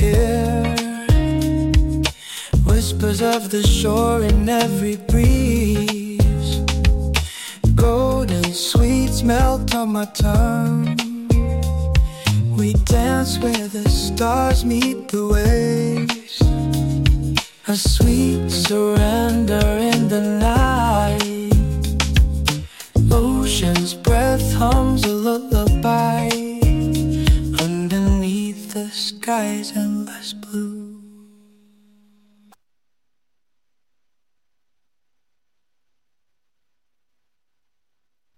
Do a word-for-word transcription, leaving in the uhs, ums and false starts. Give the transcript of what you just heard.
hear whispers of the shore in every breeze. Golden sweets melt on my tongue. We dance where the stars meet the waves. A sweet surrender in the light.